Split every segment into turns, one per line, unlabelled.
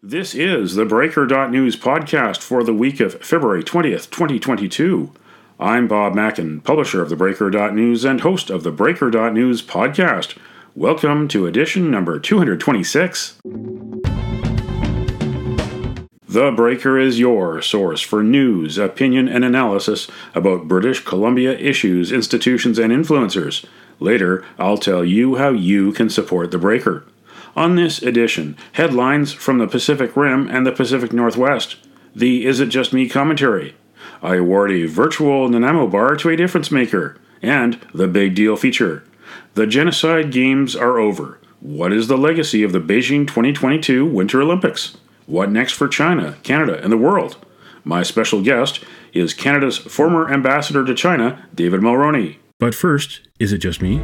This is the Breaker.News podcast for the week of February 20th, 2022. I'm Bob Mackin, publisher of the Breaker.News and host of the Breaker.News podcast. Welcome to edition number 226. The Breaker is your source for news, opinion, and analysis about British Columbia issues, institutions, and influencers. Later, I'll tell you how you can support the Breaker. On this edition, headlines from the Pacific Rim and the Pacific Northwest, the Is It Just Me commentary, I award a virtual Nanaimo bar to a difference maker, and the Big Deal feature. The Genocide Games are over. What is the legacy of the Beijing 2022 Winter Olympics? What next for China, Canada, and the world? My special guest is Canada's former ambassador to China, David Mulroney. But first, is it just me?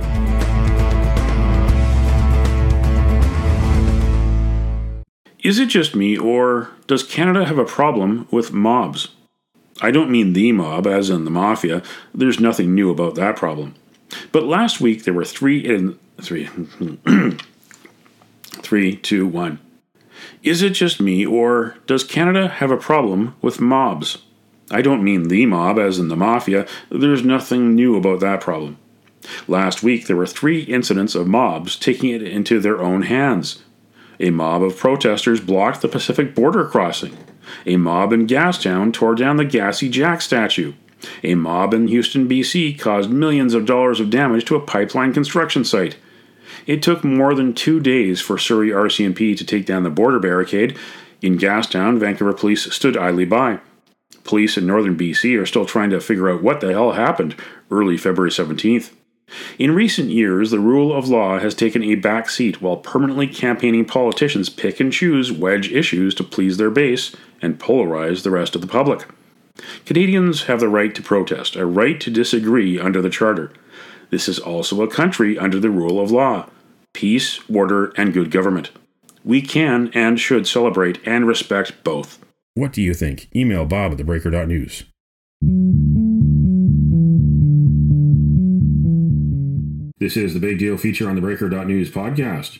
Is it just me, or does Canada have a problem with mobs? I don't mean the mob, as in the mafia. There's nothing new about that problem. But last week there were three, 2, 1. Is it just me, or does Canada have a problem with mobs? I don't mean the mob, as in the mafia. There's nothing new about that problem. Last week there were 3 incidents of mobs taking it into their own hands. A mob of protesters blocked the Pacific border crossing. A mob in Gastown tore down the Gassy Jack statue. A mob in Houston, BC caused millions of dollars of damage to a pipeline construction site. It took more than 2 days for Surrey RCMP to take down the border barricade. In Gastown, Vancouver police stood idly by. Police in northern BC are still trying to figure out what the hell happened early February 17th. In recent years, the rule of law has taken a back seat while permanently campaigning politicians pick and choose wedge issues to please their base and polarize the rest of the public. Canadians have the right to protest, a right to disagree under the Charter. This is also a country under the rule of law, peace, order, and good government. We can and should celebrate and respect both. What do you think? Email Bob at thebreaker.news. This is the Big Deal feature on the Breaker.News podcast.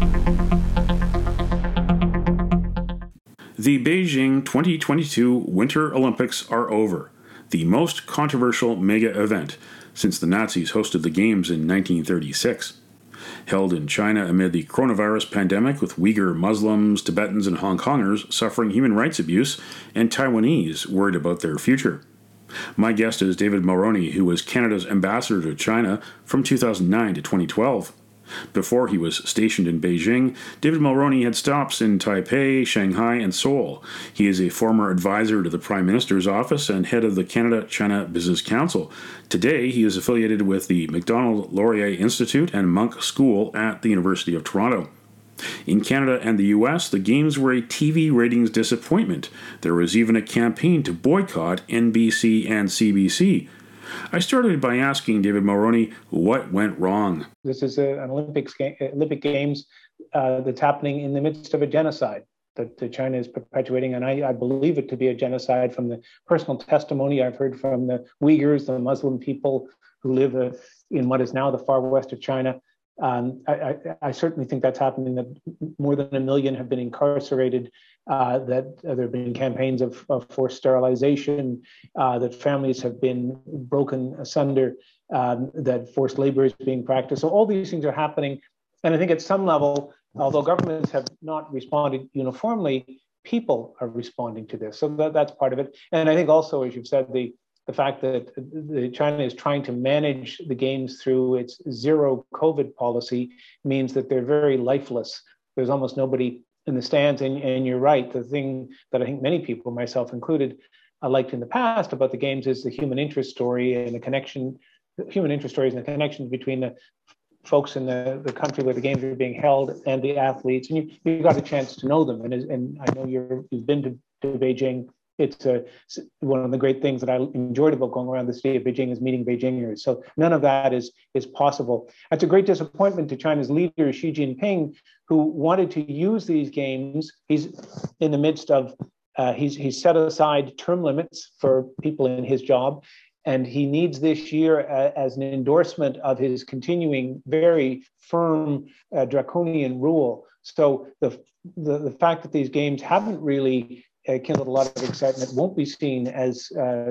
The Beijing 2022 Winter Olympics are over, the most controversial mega event since the Nazis hosted the Games in 1936. Held in China amid the coronavirus pandemic with Uyghur Muslims, Tibetans, and Hong Kongers suffering human rights abuse, and Taiwanese worried about their future. My guest is David Mulroney, who was Canada's ambassador to China from 2009 to 2012. Before he was stationed in Beijing, David Mulroney had stops in Taipei, Shanghai, and Seoul. He is a former advisor to the Prime Minister's office and head of the Canada-China Business Council. Today, he is affiliated with the Macdonald-Laurier Institute and Munk School at the University of Toronto. In Canada and the US, the Games were a TV ratings disappointment. There was even a campaign to boycott NBC and CBC. I started by asking David Mulroney what went wrong.
This is an Olympic Games that's happening in the midst of a genocide that China is perpetuating, and I believe it to be a genocide from the personal testimony I've heard from the Uyghurs, the Muslim people who live in what is now the far west of China. I certainly think that's happening, that more than 1 million have been incarcerated, that there have been campaigns of forced sterilization, that families have been broken asunder, that forced labor is being practiced. So all these things are happening. And I think at some level, although governments have not responded uniformly, people are responding to this. So that's part of it. And I think also, as you've said, the fact that China is trying to manage the Games through its zero COVID policy means that they're very lifeless. There's almost nobody in the stands. And you're right. The thing that I think many people, myself included, liked in the past about the Games is the human interest story and the connection, human interest stories and the connection between the folks in the country where the Games are being held and the athletes. And you got a chance to know them. And I know you've been to Beijing. It's one of the great things that I enjoyed about going around the city of Beijing is meeting Beijingers. So none of that is possible. It's a great disappointment to China's leader, Xi Jinping, who wanted to use these Games. He's in the midst of, he's set aside term limits for people in his job. And he needs this year as an endorsement of his continuing very firm draconian rule. So the fact that these games haven't really kindled a lot of excitement, won't be seen as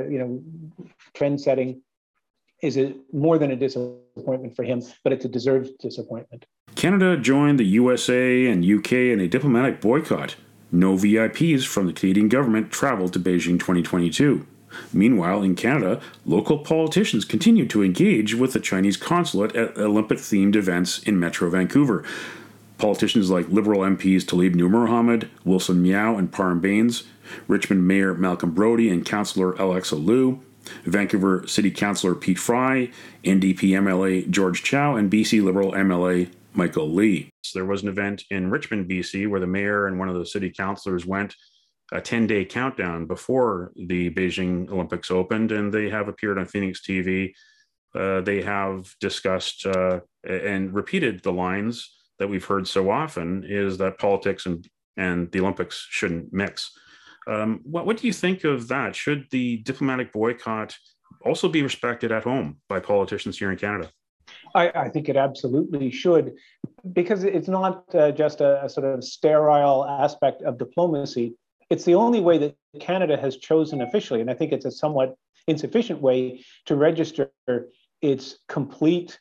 trend setting, is more than a disappointment for him, but it's a deserved disappointment.
Canada joined the USA and UK in a diplomatic boycott. No VIPs from the Canadian government traveled to Beijing 2022. Meanwhile, in Canada, local politicians continued to engage with the Chinese consulate at Olympic-themed events in Metro Vancouver. Politicians like Liberal MPs Tlaib Noormohamed, Wilson Miao, and Parham Bains, Richmond Mayor Malcolm Brody and Councillor Alexa Liu, Vancouver City Councillor Pete Fry, NDP MLA George Chow, and BC Liberal MLA Michael Lee. There was an event in Richmond, BC, where the mayor and one of the city councillors went a 10-day countdown before the Beijing Olympics opened, and they have appeared on Phoenix TV. They have discussed and repeated the lines that we've heard so often, is that politics and the Olympics shouldn't mix. What do you think of that? Should the diplomatic boycott also be respected at home by politicians here in Canada?
I think it absolutely should, because it's not just a sort of sterile aspect of diplomacy. It's the only way that Canada has chosen officially, and I think it's a somewhat insufficient way to register its complete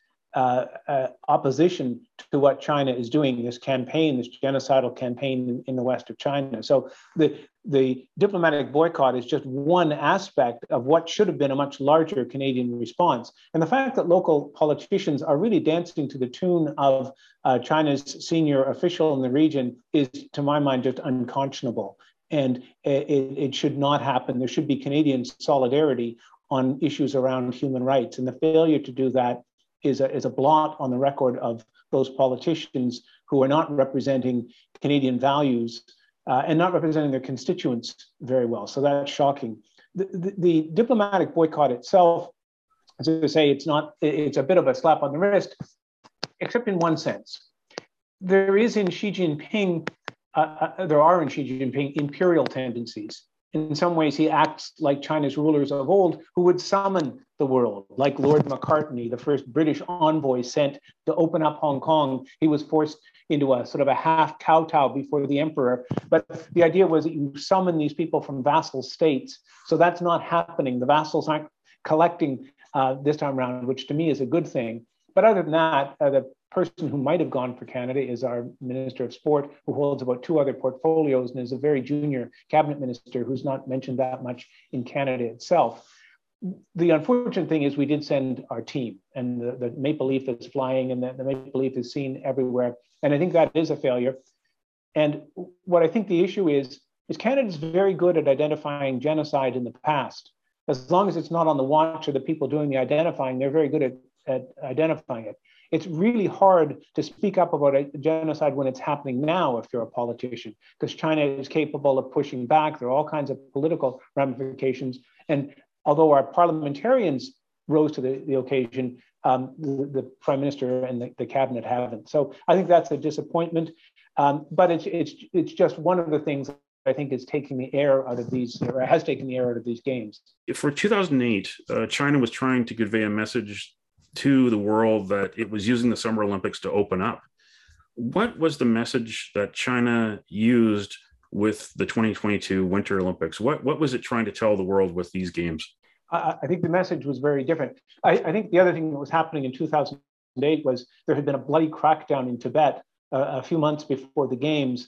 opposition to what China is doing, this campaign, this genocidal campaign in the west of China. So the diplomatic boycott is just one aspect of what should have been a much larger Canadian response. And the fact that local politicians are really dancing to the tune of China's senior official in the region is, to my mind, just unconscionable. And it should not happen. There should be Canadian solidarity on issues around human rights. And the failure to do that is a blot on the record of those politicians who are not representing Canadian values and not representing their constituents very well. So that's shocking. The diplomatic boycott itself, as I say, it's a bit of a slap on the wrist, except in one sense. There are in Xi Jinping imperial tendencies. In some ways, he acts like China's rulers of old who would summon the world, like Lord Macartney, the first British envoy sent to open up Hong Kong. He was forced into a sort of a half kowtow before the emperor. But the idea was that you summon these people from vassal states. So that's not happening. The vassals aren't collecting this time around, which to me is a good thing. But other than that, the person who might have gone for Canada is our Minister of Sport, who holds about 2 other portfolios and is a very junior cabinet minister who's not mentioned that much in Canada itself. The unfortunate thing is we did send our team, and the maple leaf is flying, and the maple leaf is seen everywhere. And I think that is a failure. And what I think the issue is Canada is very good at identifying genocide in the past. As long as it's not on the watch of the people doing the identifying, they're very good at identifying it. It's really hard to speak up about a genocide when it's happening now if you're a politician, because China is capable of pushing back. There are all kinds of political ramifications. And although our parliamentarians rose to the occasion, the Prime Minister and the cabinet haven't. So I think that's a disappointment. But it's just one of the things I think is taking the air out of these, or has taken the air out of these games.
For 2008, China was trying to convey a message to the world that it was using the Summer Olympics to open up. What was the message that China used with the 2022 Winter Olympics? What was it trying to tell the world with these games?
I think the message was very different. I think the other thing that was happening in 2008 was there had been a bloody crackdown in Tibet a few months before the games.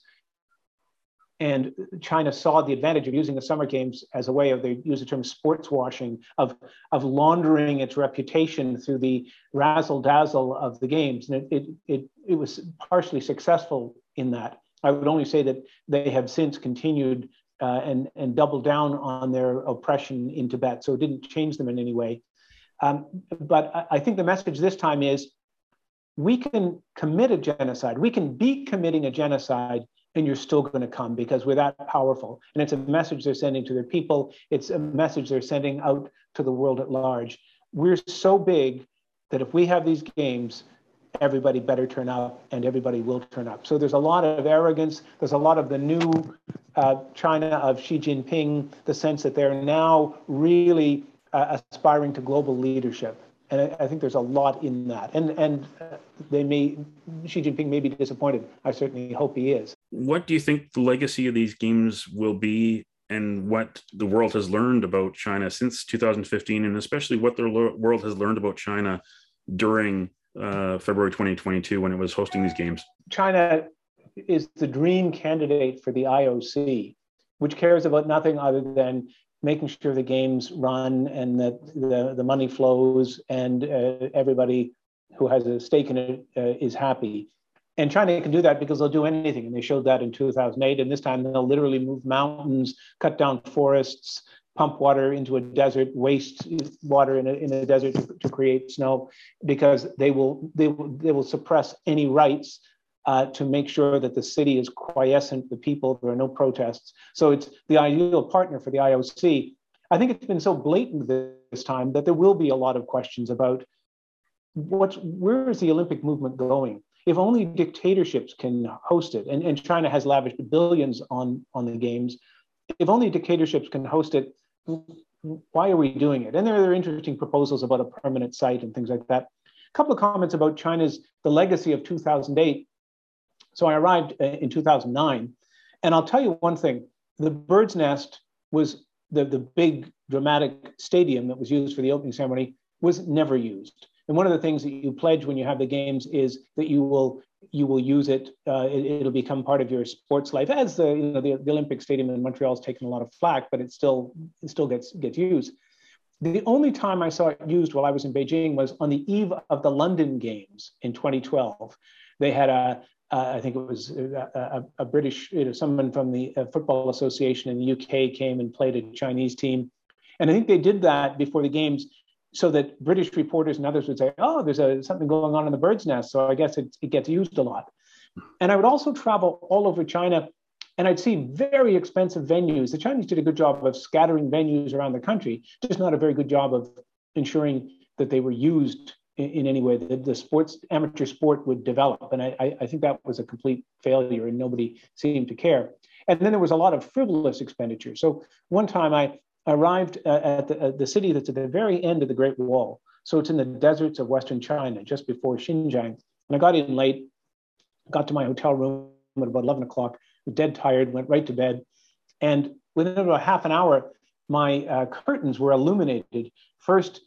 And China saw the advantage of using the Summer Games as a way of, they use the term sports washing, of laundering its reputation through the razzle dazzle of the games. And it was partially successful in that. I would only say that they have since continued and doubled down on their oppression in Tibet. So it didn't change them in any way. But I think the message this time is we can commit a genocide. We can be committing a genocide, and you're still going to come because we're that powerful. And it's a message they're sending to their people. It's a message they're sending out to the world at large. We're so big that if we have these games, everybody better turn up, and everybody will turn up. So there's a lot of arrogance. There's a lot of the new China of Xi Jinping, the sense that they're now really aspiring to global leadership. And I think there's a lot in that. And Xi Jinping may be disappointed. I certainly hope he is.
What do you think the legacy of these games will be, and what the world has learned about China since 2015, and especially what the world has learned about China during February 2022 when it was hosting these games?
China is the dream candidate for the IOC, which cares about nothing other than making sure the games run and that the money flows and everybody who has a stake in it is happy. And China can do that because they'll do anything. And they showed that in 2008. And this time they'll literally move mountains, cut down forests, pump water into a desert, waste water in a desert to create snow, because they will suppress any rights to make sure that the city is quiescent, the people, there are no protests. So it's the ideal partner for the IOC. I think it's been so blatant this time that there will be a lot of questions about where is the Olympic movement going? If only dictatorships can host it, and China has lavished billions on the games, if only dictatorships can host it, why are we doing it? And there are interesting proposals about a permanent site and things like that. A couple of comments about the legacy of 2008. So I arrived in 2009, and I'll tell you one thing, the Bird's Nest was the big dramatic stadium that was used for the opening ceremony was never used. And one of the things that you pledge when you have the games is that you will use it. It'll become part of your sports life. As the Olympic Stadium in Montreal has taken a lot of flack, but it still gets used. The only time I saw it used while I was in Beijing was on the eve of the London Games in 2012. They had I think it was a British, someone from the Football Association in the UK came and played a Chinese team. And I think they did that before the games so that British reporters and others would say, oh, there's something going on in the Bird's Nest. So I guess it gets used a lot. And I would also travel all over China, and I'd see very expensive venues. The Chinese did a good job of scattering venues around the country, just not a very good job of ensuring that they were used in any way that the amateur sport would develop. And I think that was a complete failure, and nobody seemed to care. And then there was a lot of frivolous expenditure. So one time I arrived at the city that's at the very end of the Great Wall. So it's in the deserts of Western China, just before Xinjiang. And I got in late, got to my hotel room at about 11 o'clock, was dead tired, went right to bed. And within about half an hour, my curtains were illuminated. First,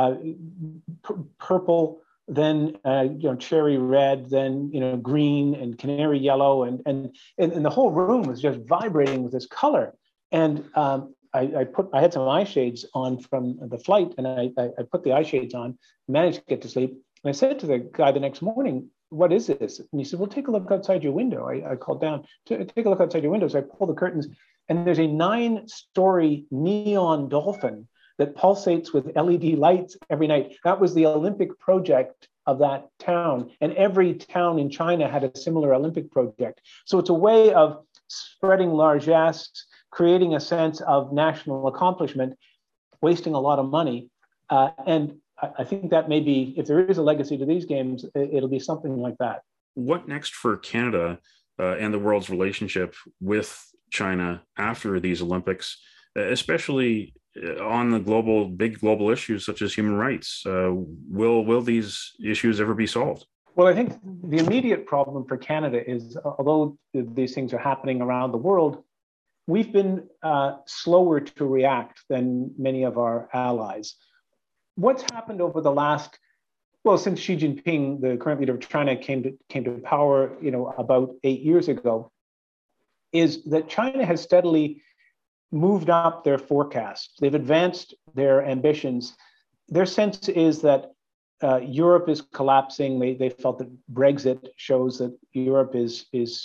purple, then cherry red, then green and canary yellow, and the whole room was just vibrating with this color. And I had some eye shades on from the flight, and I put the eye shades on, managed to get to sleep. And I said to the guy the next morning, "What is this?" And he said, "Well, take a look outside your window." I called down to take a look outside your window. So I pulled the curtains, and there's a 9-story neon dolphin that pulsates with LED lights every night. That was the Olympic project of that town. And every town in China had a similar Olympic project. So it's a way of spreading largesse, creating a sense of national accomplishment, wasting a lot of money. And I think that maybe, if there is a legacy to these games, it'll be something like that.
What next for Canada and the world's relationship with China after these Olympics, especially on the big global issues such as human rights? Will these issues ever be solved?
Well, I think the immediate problem for Canada is, although these things are happening around the world, we've been slower to react than many of our allies. What's happened over the last, since Xi Jinping, the current leader of China, came to power, about 8 years ago, is that China has steadily moved up their forecasts. They've advanced their ambitions. Their sense is that Europe is collapsing. They felt that Brexit shows that Europe is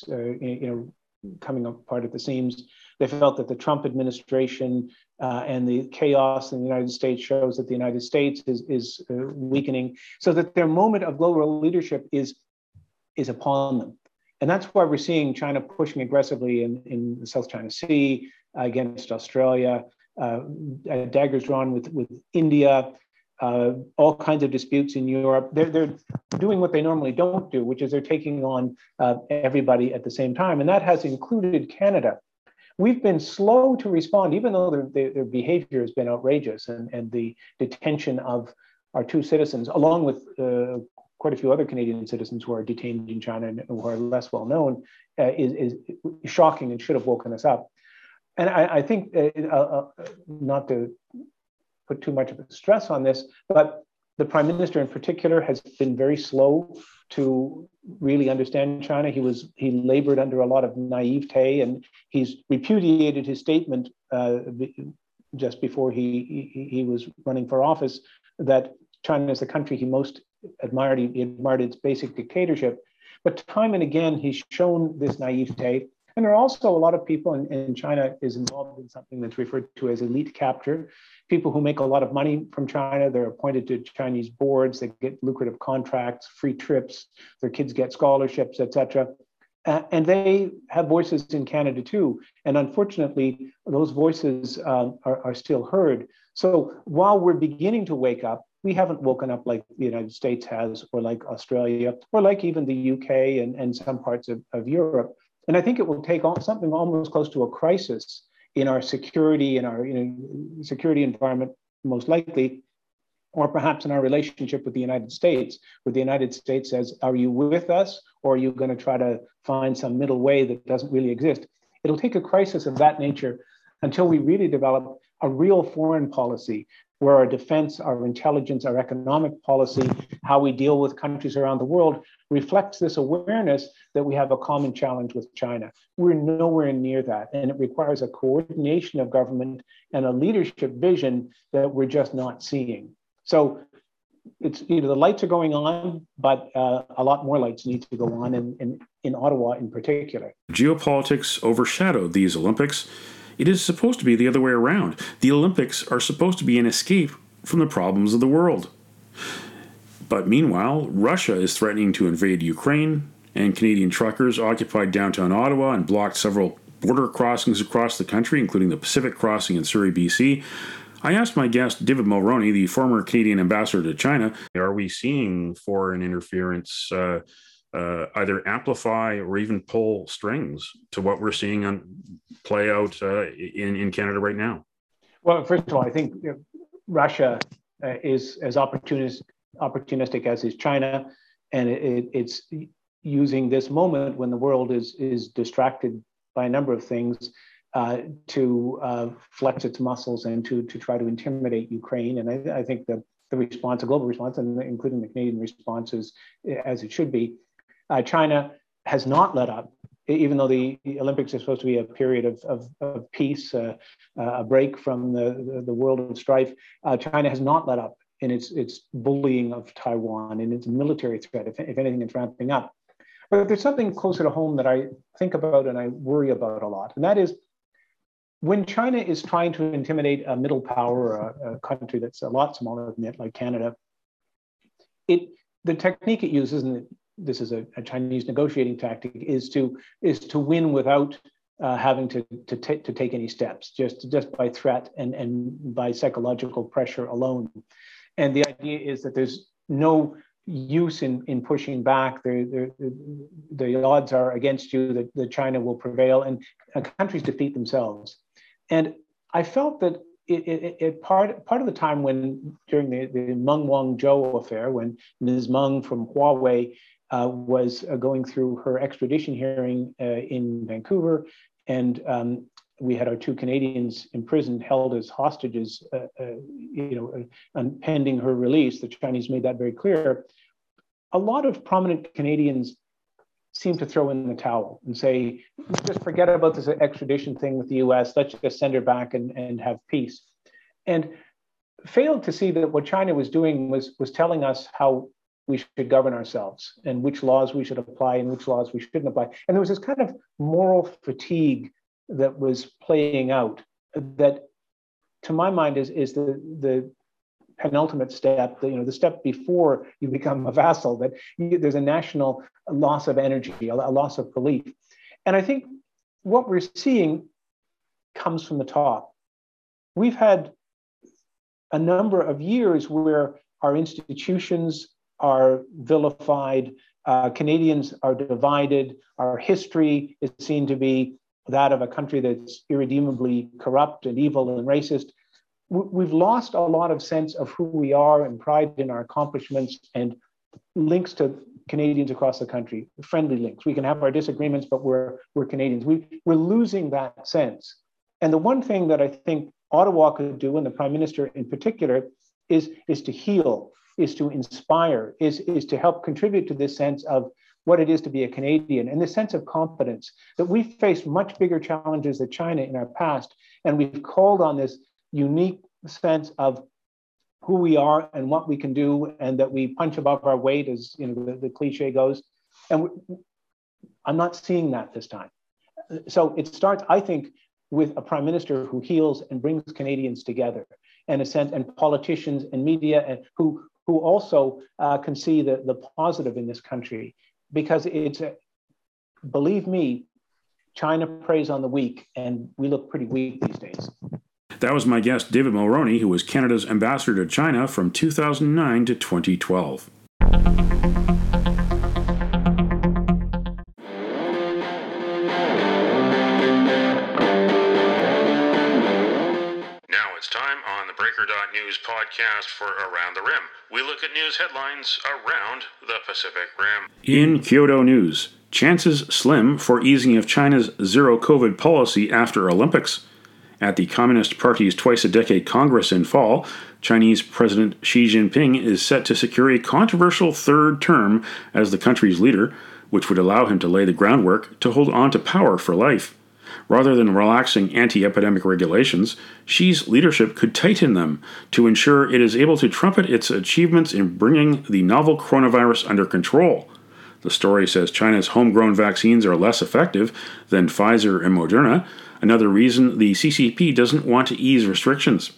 coming apart at the seams. They felt that the Trump administration and the chaos in the United States shows that the United States is weakening, so that their moment of global leadership is upon them. And that's why we're seeing China pushing aggressively in the South China Sea against Australia, daggers drawn with India, all kinds of disputes in Europe. They're doing what they normally don't do, which is they're taking on everybody at the same time. And that has included Canada. We've been slow to respond, even though their behavior has been outrageous, and the detention of our 2 citizens, along with quite a few other Canadian citizens who are detained in China and who are less well known, is shocking and should have woken us up. And I think, not to put too much of a stress on this, but the Prime Minister in particular has been very slow to really understand China. He labored under a lot of naivete, and he's repudiated his statement just before he was running for office that China is the country he most admired. He admired its basic dictatorship. But time and again, he's shown this naivete. And there are also a lot of people in China is involved in something that's referred to as elite capture. People who make a lot of money from China, they're appointed to Chinese boards, they get lucrative contracts, free trips, their kids get scholarships, etc. And they have voices in Canada too. And unfortunately, those voices are still heard. So while we're beginning to wake up, we haven't woken up like the United States has, or like Australia, or like even the UK and some parts of Europe. And I think it will take something almost close to a crisis in our security, in our security environment, most likely, or perhaps in our relationship with the United States, where the United States says, are you with us, or are you going to try to find some middle way that doesn't really exist? It'll take a crisis of that nature until we really develop a real foreign policy where our defense, our intelligence, our economic policy, how we deal with countries around the world reflects this awareness that we have a common challenge with China. We're nowhere near that. And it requires a coordination of government and a leadership vision that we're just not seeing. So it's, the lights are going on, but a lot more lights need to go on in Ottawa in particular.
Geopolitics overshadowed these Olympics. It is supposed to be the other way around. The Olympics are supposed to be an escape from the problems of the world. But meanwhile, Russia is threatening to invade Ukraine, and Canadian truckers occupied downtown Ottawa and blocked several border crossings across the country, including the Pacific Crossing in Surrey, BC. I asked my guest, David Mulroney, the former Canadian ambassador to China, are we seeing foreign interference either amplify or even pull strings to what we're seeing play out in Canada right now?
Well, first of all, I think Russia is as opportunistic as is China, and it's using this moment when the world is distracted by a number of things to flex its muscles and to try to intimidate Ukraine. And I think the response, a global response, and including the Canadian response, is as it should be. China has not let up, even though the Olympics are supposed to be a period of peace, a break from the world of strife. China has not let up in its bullying of Taiwan and its military threat. If anything, it's ramping up. But there's something closer to home that I think about and I worry about a lot, and that is when China is trying to intimidate a middle power, a country that's a lot smaller than it, like Canada. The technique it uses, and this is a Chinese negotiating tactic, is to win without having to take any steps, just by threat and by psychological pressure alone. And the idea is that there's no use in pushing back. The odds are against you, that China will prevail, and countries defeat themselves. And I felt that part of the time during the Meng Wanzhou affair, when Ms. Meng from Huawei was going through her extradition hearing in Vancouver, and we had our two Canadians imprisoned, held as hostages, pending her release. The Chinese made that very clear. A lot of prominent Canadians seem to throw in the towel and say, just forget about this extradition thing with the US, let's just send her back and have peace. And failed to see that what China was doing was telling us how we should govern ourselves and which laws we should apply and which laws we shouldn't apply. And there was this kind of moral fatigue that was playing out that, to my mind, is the penultimate step, the step before you become a vassal, that there's a national loss of energy, a loss of belief. And I think what we're seeing comes from the top. We've had a number of years where our institutions are vilified, Canadians are divided, our history is seen to be that of a country that's irredeemably corrupt and evil and racist. We've lost a lot of sense of who we are and pride in our accomplishments and links to Canadians across the country, friendly links. We can have our disagreements, but we're Canadians. We're losing that sense. And the one thing that I think Ottawa could do, and the Prime Minister in particular, is to heal, is to inspire, is to help contribute to this sense of what it is to be a Canadian and this sense of confidence that we've faced much bigger challenges than China in our past. And we've called on this unique sense of who we are and what we can do, and that we punch above our weight, as you know the cliche goes. And I'm not seeing that this time. So it starts, I think, with a Prime Minister who heals and brings Canadians together, and a sense, and politicians and media, and who also can see the positive in this country, because it's believe me, China preys on the weak, and we look pretty weak these days.
That was my guest, David Mulroney, who was Canada's ambassador to China from 2009 to 2012.
It's time on the Breaker.News podcast for Around the Rim. We look at news headlines around the Pacific Rim.
In Kyoto news, chances slim for easing of China's zero-COVID policy after Olympics. At the Communist Party's twice-a-decade Congress in fall, Chinese President Xi Jinping is set to secure a controversial third term as the country's leader, which would allow him to lay the groundwork to hold on to power for life. Rather than relaxing anti-epidemic regulations, Xi's leadership could tighten them to ensure it is able to trumpet its achievements in bringing the novel coronavirus under control. The story says China's homegrown vaccines are less effective than Pfizer and Moderna, another reason the CCP doesn't want to ease restrictions.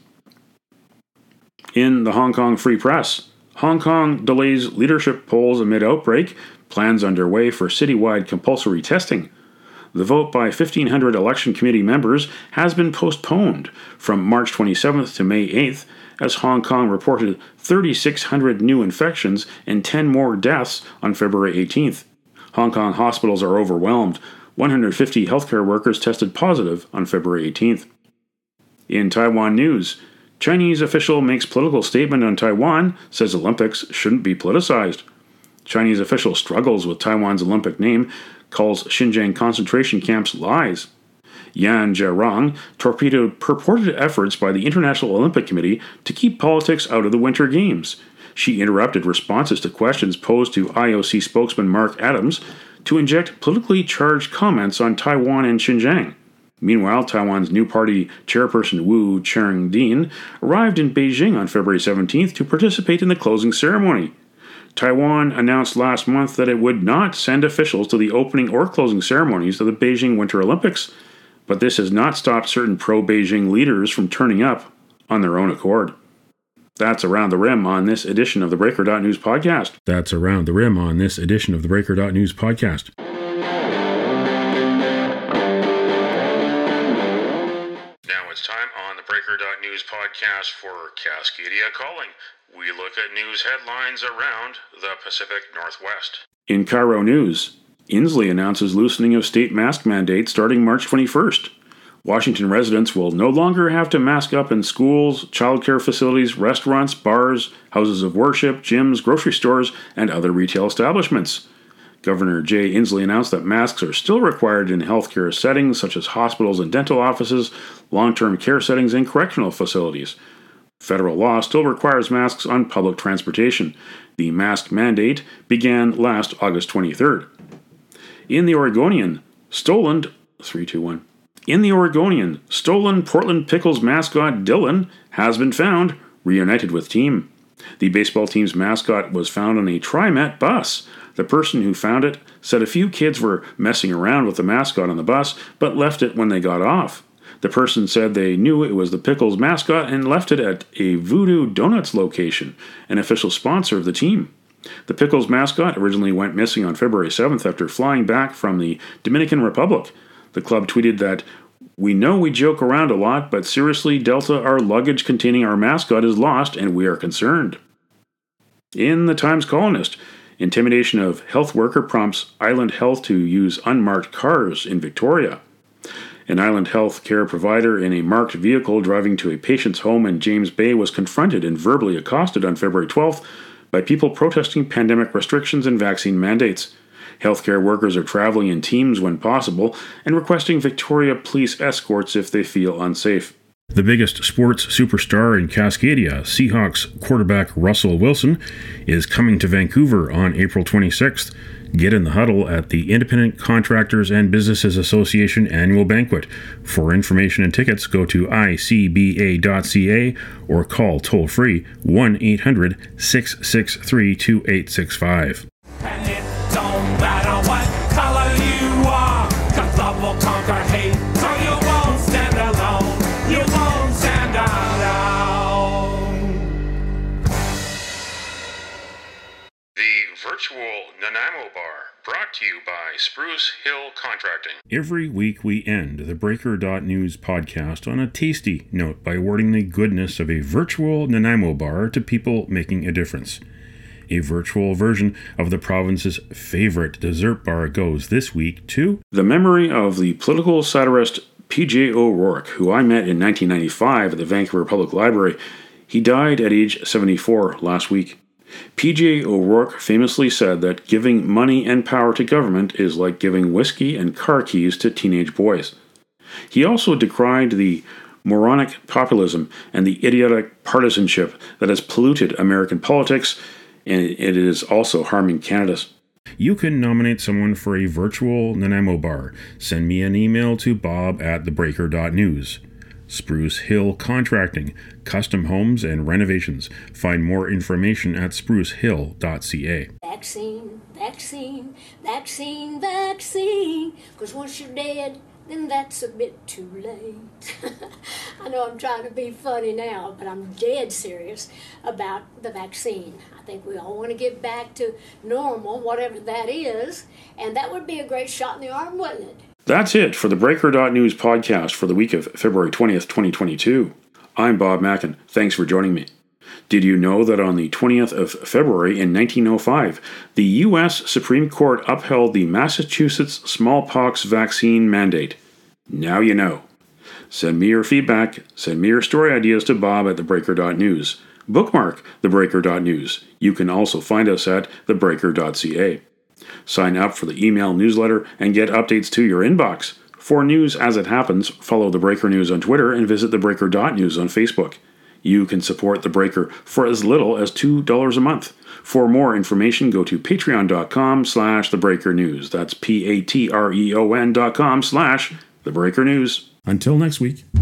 In the Hong Kong Free Press, Hong Kong delays leadership polls amid outbreak, plans underway for citywide compulsory testing. The vote by 1,500 election committee members has been postponed from March 27th to May 8th, as Hong Kong reported 3,600 new infections and 10 more deaths on February 18th. Hong Kong hospitals are overwhelmed. 150 healthcare workers tested positive on February 18th. In Taiwan news, Chinese official makes political statement on Taiwan, says Olympics shouldn't be politicized. Chinese official struggles with Taiwan's Olympic name, calls Xinjiang concentration camps lies. Yan Zherong torpedoed purported efforts by the International Olympic Committee to keep politics out of the Winter Games. She interrupted responses to questions posed to IOC spokesman Mark Adams to inject politically charged comments on Taiwan and Xinjiang. Meanwhile, Taiwan's new party chairperson Wu Cheng-din arrived in Beijing on February 17th to participate in the closing ceremony. Taiwan announced last month that it would not send officials to the opening or closing ceremonies of the Beijing Winter Olympics, but this has not stopped certain pro-Beijing leaders from turning up on their own accord. That's Around the Rim on this edition of the Breaker.News podcast.
Now it's time on the Breaker.News podcast for Cascadia Calling. We look at news headlines around the Pacific Northwest.
In Cairo news, Inslee announces loosening of state mask mandate starting March 21st. Washington residents will no longer have to mask up in schools, childcare facilities, restaurants, bars, houses of worship, gyms, grocery stores, and other retail establishments. Governor Jay Inslee announced that masks are still required in healthcare settings such as hospitals and dental offices, long-term care settings, and correctional facilities. Federal law still requires masks on public transportation. The mask mandate began last August 23rd. In the Oregonian, stolen Portland Pickles mascot Dylan has been found, reunited with team. The baseball team's mascot was found on a TriMet bus. The person who found it said a few kids were messing around with the mascot on the bus, but left it when they got off. The person said they knew it was the Pickles mascot and left it at a Voodoo Donuts location, an official sponsor of the team. The Pickles mascot originally went missing on February 7th after flying back from the Dominican Republic. The club tweeted that, "We know we joke around a lot, but seriously, Delta, our luggage containing our mascot is lost and we are concerned." In the Times-Colonist, intimidation of health worker prompts Island Health to use unmarked cars in Victoria. An Island Health care provider in a marked vehicle driving to a patient's home in James Bay was confronted and verbally accosted on February 12th by people protesting pandemic restrictions and vaccine mandates. Healthcare workers are traveling in teams when possible and requesting Victoria police escorts if they feel unsafe. The biggest sports superstar in Cascadia, Seahawks quarterback Russell Wilson, is coming to Vancouver on April 26th. Get in the huddle at the Independent Contractors and Businesses Association annual banquet. For information and tickets, go to icba.ca or call toll-free 1-800-663-2865.
And it don't matter what color you are, 'cause love will conquer hate, so you won't stand alone, you won't stand alone.
The virtual Nanaimo Bar, brought to you by Spruce Hill Contracting.
Every week we end the Breaker.News podcast on a tasty note by awarding the goodness of a virtual Nanaimo bar to people making a difference. A virtual version of the province's favorite dessert bar goes this week to the memory of the political satirist P.J. O'Rourke, who I met in 1995 at the Vancouver Public Library. He died at age 74 last week. P.J. O'Rourke famously said that giving money and power to government is like giving whiskey and car keys to teenage boys. He also decried the moronic populism and the idiotic partisanship that has polluted American politics, and it is also harming Canada's. You can nominate someone for a virtual Nanaimo bar. Send me an email to bob@thebreaker.news. Spruce Hill Contracting, custom homes and renovations. Find more information at sprucehill.ca.
Vaccine, vaccine, vaccine, vaccine. 'Cause once you're dead, then that's a bit too late. I know I'm trying to be funny now, but I'm dead serious about the vaccine. I think we all want to get back to normal, whatever that is, and that would be a great shot in the arm, wouldn't it?
That's it for the Breaker.News podcast for the week of February 20th, 2022. I'm Bob Mackin. Thanks for joining me. Did you know that on the 20th of February in 1905, the U.S. Supreme Court upheld the Massachusetts smallpox vaccine mandate? Now you know. Send me your feedback. Send me your story ideas to bob@thebreaker.news. Bookmark thebreaker.news. You can also find us at thebreaker.ca. Sign up for the email newsletter and get updates to your inbox. For news as it happens, follow The Breaker News on Twitter and visit thebreaker.news on Facebook. You can support The Breaker for as little as $2 a month. For more information, go to patreon.com/thebreakernews. That's patreon.com/thebreakernews. Until next week.